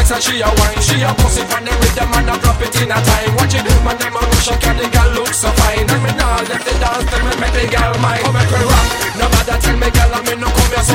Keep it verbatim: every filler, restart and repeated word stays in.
dance and she a wine. She a boss it from the rhythm and a drop it in a time. Watch it, man, them a rush, I can the girl look so fine. And me nah let the dance till me make the girl mine. Come make me rock, nobody tell me girl, I me no come here so